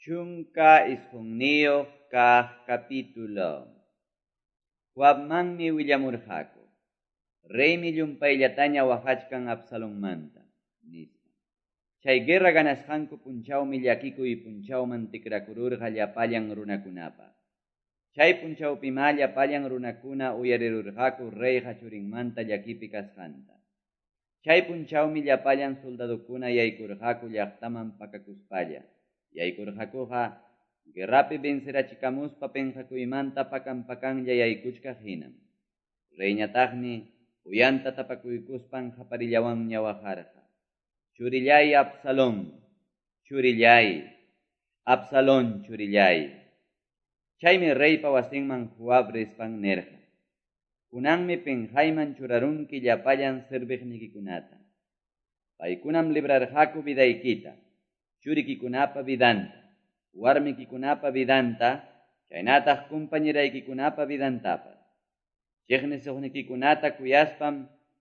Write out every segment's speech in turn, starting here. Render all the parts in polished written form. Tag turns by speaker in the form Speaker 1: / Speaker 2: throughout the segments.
Speaker 1: Chunka isqunniyoq kaq capítulo. Juabmanmi willamurqaku. Reymi llumpayllataña waqachkan Absalonmanta, nispa. Chay guerra ganasqanku punchawmi llakikuy punchawman tikrakururqa llapallan runakunapa. Chay punchawpima llapallan runakuna uyarirurqaku reyqa churinmanta llakipi kasqanta. Chay punchawmi llapallan soldadukuna yaykurqaku llaqtaman pakakuspalla. Yaykurqakuqa guerrapi vencerachikamuspa penqakuymanta pakan yaykuchkaq hinam. Reyñataqmi uyanta tapakuykuspan qaparillawan ñawajarqa. Churillay Absalón, churillay, Absalón churillay. Chaymi reypa wasinman Joab rispan nerqa. Kunanmi penjayman churarunki llapallan sirviqnikikunata. Paykunam librarqaku vidaykita. Churikikunapa vidanta, warmikikunapa vidanta, chaynataq compañeraykikunapa vidantapas. Chiqnisuqnikikunata kuyaspam,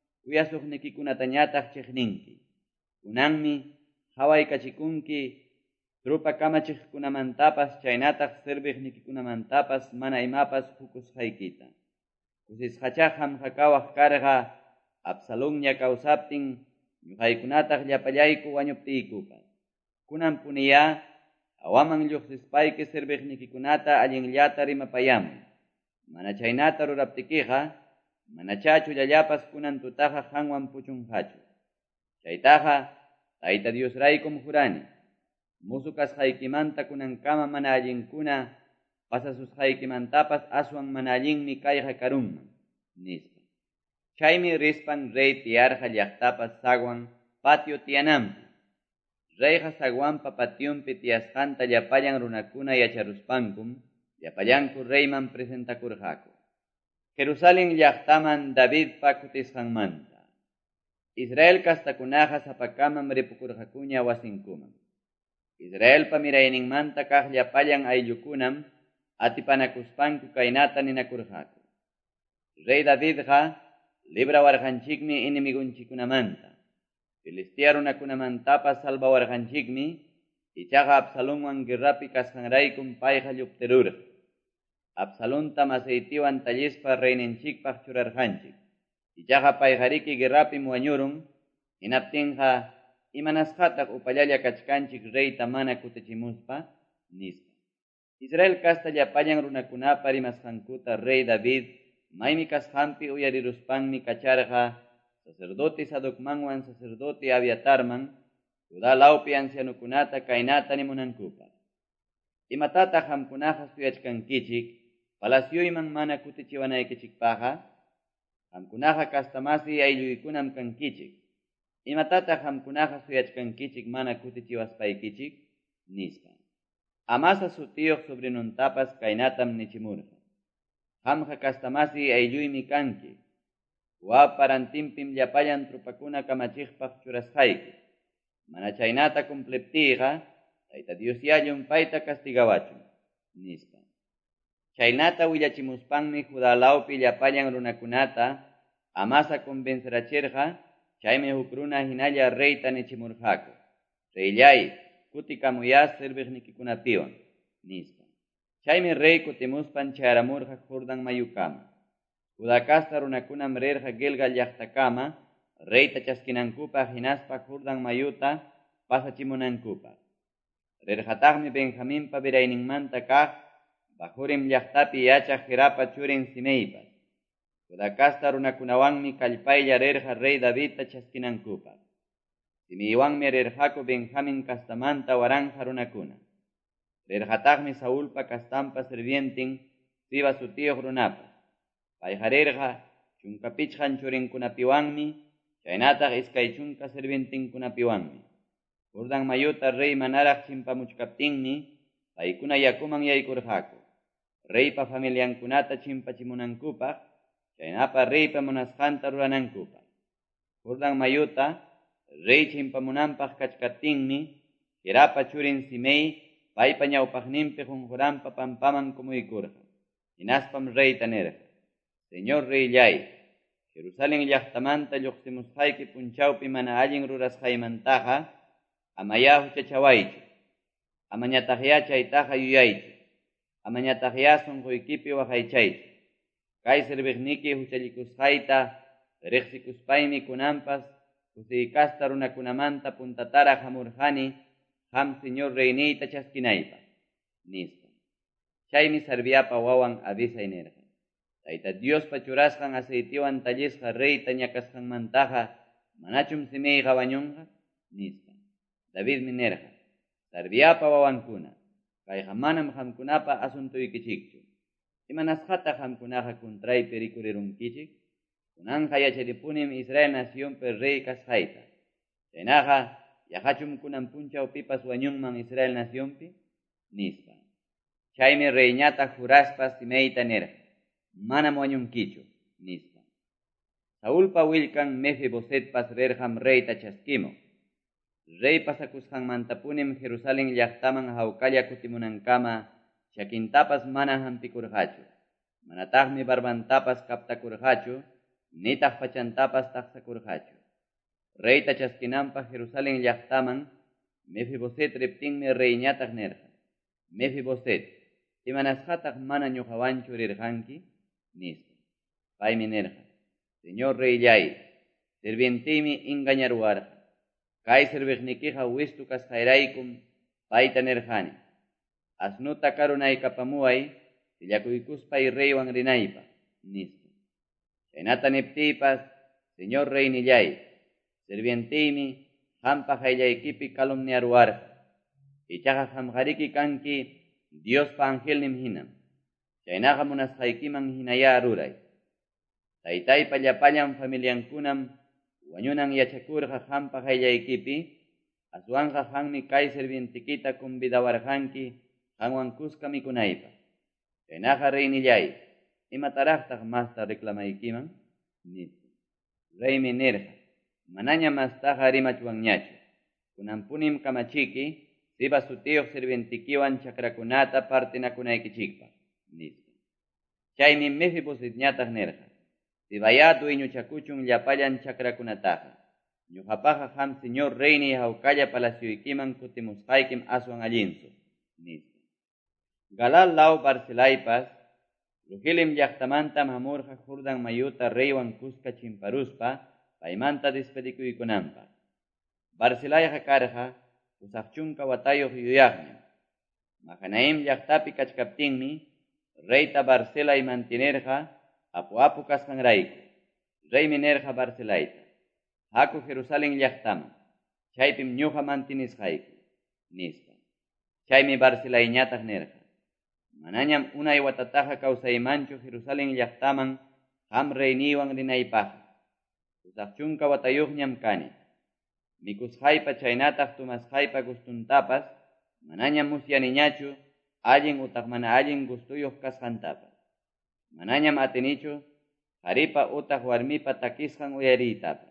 Speaker 1: kuyasuqnikikunatañataq chiqninki. Kunanmi hawaykachikunki trupa kamachiqkunamantapas, chaynataq sirviqnikikunamantapas mana imapas hukusqaykita. Kusisqachaq hamqakawaq karqa Absalonña kawsaptin ñuqaykunataq llapallayku wañuptiykupas. Kunan puniya awaman lluqsispayki sirviqnikikunata allinllata rimapayamun. Mana chaynata ruraptikiqa, manacha chullallapas kunan tutaqa qanwan puchunqachu. Chaytaqa Tayta Diosraykum jurani. Musu kasqaykimanta kunankama mana allinkuna pasasusqaykimantapas aswan mana allinmi kayqa karunman, nispa. Chaymi rispan rey tiyarqa llaqtapas sagwan patio tiyananpi. Reyqa sagwanpa patiunpi tiyasqanta llapallan runakuna yacharuspankum, llapallanku reyman presentakurqaku. Jerusalén llaqtaman Davidpa kutisqanmanta. Israel kastakunaqa sapakaman ripukurqakuña wasinkuman. Israelpa mirayninmanta kaq llapallan ayllukunam atipanakuspanku kaynata ninakurqaku. Rey Davidqa librawarqanchikmi inimigunchikunamanta. Filistia runakunamantapas salvawarqanchikmi, ichaqa Absalonwan guerrapi kasqanraykum payqa lluptirurqa. Absalonta masaytiwan tallispa reyninchikpaq churarqanchik. Ichaqa payqariki guerrapim wañurun, hinaptinqa imanasqataq upallalla kachkanchik reyta mana kutichimuspa, nispa. Israel kasta llapallan runakunapa rimasqankuta rey David maymi kasqanpi uyariruspanmi kacharqa sacerdote Sadocmanwan sacerdote Abiatarman, Judá laupi ancianukunata kaynata nimunankupaq. Imatataq qamkunaqa suyachkankichik, palacioyman mana kutichiwanaykichikpaqa, qamkunaqa kastamasi aylluykunam kankichik. Imatataq qamkunaqa suyachkankichik mana kutichiwaspaykichik, nispa. Amasa sutiyuq sobrinuntapas kaynatam nichimurqa. Qamqa kastamasi aylluymi kanki. Joab parantinpim llapallan trupakuna kamachiqpaq churasqayki. Mana chaynata cumpliptiyqa, Tayta Diosya llumpayta castigawachun, nispa. Chaynata willachimuspanmi Judá laupi llapallan runakunata Amasa convencerachirqa, chaymi huk runa hinalla reyta nichimurqaku. Reyllay, kutikamuya sirviqnikikunapiwan, nispa. Chaymi rey kutimuspan chayramurqa Jordan mayukama. Judá kasta runakunam rirqa Gilgal llaqtakama, reyta chaskinankupaq hinaspa Jordan mayuta pasachimunankupaq. Rirqataqmi Benjaminpa virayninmanta kaq Bahurim llaqtapi yachaq Gerapa churin Simeipas. Judá kasta runakunawanmi kallpaylla rirqa rey Davidta chaskinankupaq. Simeiwanmi rirqaku Benjamin kastamanta waranja runakuna. Rirqataqmi Saulpa kastanpa sirvientin Siba sutiyuq runapas. Payqa rirqa chunka pichqan churinkunapiwanmi, chaynataq iskay chunka sirvientinkunapiwanmi. Jordan mayuta rey manaraq chimpamuchkaptinmi, paykuna yakuman yaykurqaku. Reypa familiankunata chimpachimunankupaq, chaynapa reypa munasqanta ruranankupaq. Jordan mayuta rey chimpamunanpaq kachkaptinmi, Gerapa churin Simei paypa ñawpaqninpi Jonjoranpa pampaman kumuykurqa. Hinaspam reyta nirqa: Señor reyllay, Jerusalén llaqtamanta lluqsimusqayki punchawpi mana allin rurasqaymantaqa amaya huchachawaychu. amañataqya chaytaqa yuyaychu, amañataqya sunquykipi waqaychaychu. Kay sirviqniki huchallikusqayta riqsikuspaymi kunanpas kusiykasta runakunamanta puntataraq hamurqani qam señor reyniyta chaskinaypaq nispa. Chaymi Sarviapa wawan Abisai nirqa: Tayta Diospa churasqan aceitiwan tallisqa reyta ñakasqanmantaqa manachum simiyqa wañunqa nispa. Davidmi nirqa: Sarviapa wawankuna, kayqa manam qamkunapa asuntuykichikchu. Imanasqataq qamkunaqa kuntraypi rikurirunkichik? Kunanqa yacharipunim Israel nacionpi rey kasqayta. Chaynaqa yaqachum kunan punchawpipas wañunman Israel nacionpi nispa. Chaymi reyñataq juraspas simayta nirqa: manam wañunkichu nispa. Saulpa willkan Mefibosetpas rirqam reyta chaskimuq. Rey pasakusqanmantapunim Jerusalén llaqtaman hawkalla kutimunankama chakintapas mana hampikurqachu. Manataqmi barbantapas kaptakurqachu, nitaq pachantapas taqsakurqachu. Reyta chaskinanpaq Jerusalén llaqtaman Mefiboset riptinmi reyñataq nirqa: Mefiboset, imanasqataq mana ñuqawanchu rirqanki nispa. Paymi nirqa: Señor reylay, sirvientiymi engañarwarqa. Kay sirviqnikiqa wistu kasqayraykum payta nirqani: asnuta karunaykapamuway sillakuykuspay reywan rinaypaq nispa. Chaynata niptiypas, Señor reynillay, sirvientiymi qampaq ayllaykipi calumniarwarqa. Ichaqa qamqariki kanki Diospa angelnim hinam. Chaynaqa munasqaykiman hinaya ruray. Taytaypa llapallan familiankunam wañunan yachakurqa qampaq ayllaykipi, aswanqa qammi kay sirvientikita convidawarqanki qamwan kuska mikunaypaq. Chaynaqa reynillay, imataraqtaq masta reclamaykiman nispa. Reymi nirqa: manaña mastaqa rimachwanñachu. Kunanpunim kamachiki Siba sutiyuq sirvientikiwan chakrakunata partinakunaykichikpaq nispa. Chaymi Mefibosetñataq nirqa: Sibaya dueñuchakuchun llapallan chakrakunataqa. Ñuqapaqa qam señor reyniy hawkalla palaciuykiman kutimusqaykim aswan allinsu nispa. Galal law Barzilaypas Luhilim llaqtamantam hamurqa Jordan mayuta reywan kuska chimparuspa paymanta despedikuykunanpaq. Barzilayqa karqa usaq chunka watayuq yuyaqñam. Mahanaim llaqtapi kachkaptinmi reyta Barzilay mantinirqa apu kasqanrayku. Reymi nirqa Barzilayta: haku Jerusalén llaqtaman, chaypim ñuqa mantinisqayki nispa. Chaymi Barzilayñataq nirqa: manañam unay watataqa kawsaymanchu Jerusalén llaqtaman qam reyniywan rinaypaqqa. Usaq chunka watayuqñam kani. Mikusqaypa chaynataq tumasqaypa gustuntapas manañam musyaniñachu allin utaq mana allin gustuyuq kasqantapas. Manañam atinichu qharipa utaq warmipa takisqan uyariytapas.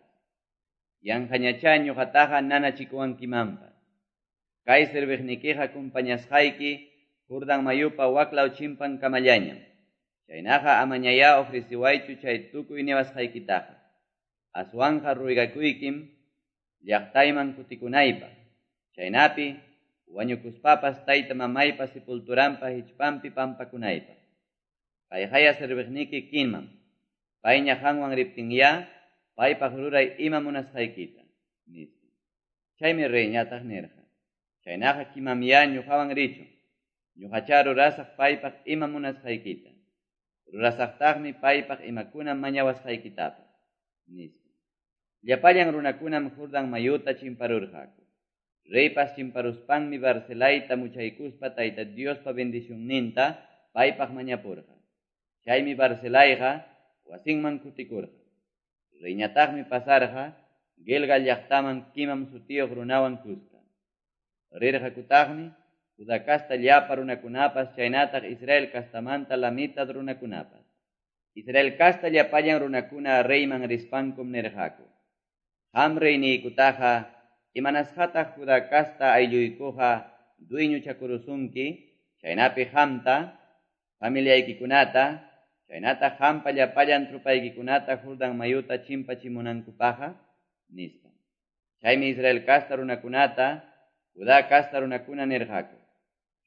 Speaker 1: Yanqañacha ñuqataqa nanachikuwankimanpas. Kay sirviqnikiqa kumpañasqayki Jordan mayupa waklaw chimpan kamallañam. Chaynaqa amañaya ofreciwaychu chay tukuy niwasqaykitaqa. Aswanqa ruygakuykim llaqtayman kutikunaypaq. Chaynapi wañukuspapas tayta mamaypa sepulturanpa hichpampi pampakunaypaq. Payqaya sirviqniki kinman. Payña qanwan riptinya paypaq ruray ima munasqaykita nispa. Chaymi reyñataq nirqa: chaynaqa kimamya ñuqawan richun. Ñuqacha rurasaq paypaq ima munasqaykita. Rurasaqtaqmi paypaq imakuna mañawasqaykitapas nispa. Llapallan runakunam Jordan mayuta chimparurqaku. Reypas chimparuspanmi Barzilayta muchaykuspa Tayta Diospa bendicionninta paypaq mañapurqa. Chaymi Barzilayqa wasinman kutikurqa. Reyñataqmi pasarqa Gilgal llaqtaman kimam sutiyuq runawan kuska. Rirqa kutaqmi Juda kasta llapa runakunapas chaynataq Israel kastamanta la mitad runakunapas. Israel kasta llapallan runakuna reyman rispankum nirqaku: qam reyniykutaqa imanasqataq Juda kasta aylluykuqa dueñuchakurusunki, chaynapi qamta, familiaykikunata, chaynataq qampa llapallan trupaykikunata Jordan mayuta chimpachimunankupaqa nispa. Chaymi Israel kasta runakunata Juda kasta runakuna nirqaku: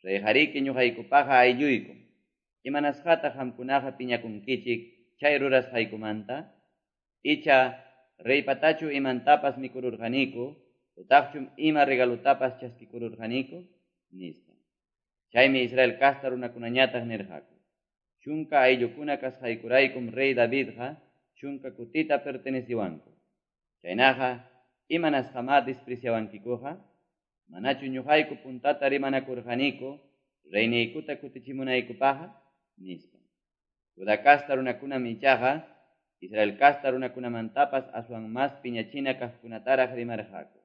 Speaker 1: Reyjariki ñuqaykupaqa aylluykum. Imanasqataq qamkunaqa piñakunkichik chay rurasqaykumanta, icha reypatachu imantapas mikururqaniku, utaqchum ima regalutapas chaskikururqaniku, nisqa. Chaymi Israel kasta runakunañataq nirqaku. Chunka ayllukuna kasqaykuraykum rey Davidqa chunka kutita perteneciwanku. Chaynaqa imanasqamá despreciawankikuqa, manachu ñuqayku puntata rimanakurqaniku reyniykuta kutichimunaykupaqa, nispa. Juda kasta runakunam ichaqa Israel kasta runakunamantapas aswan mas piñachina kaqkunataraq rimarqaku.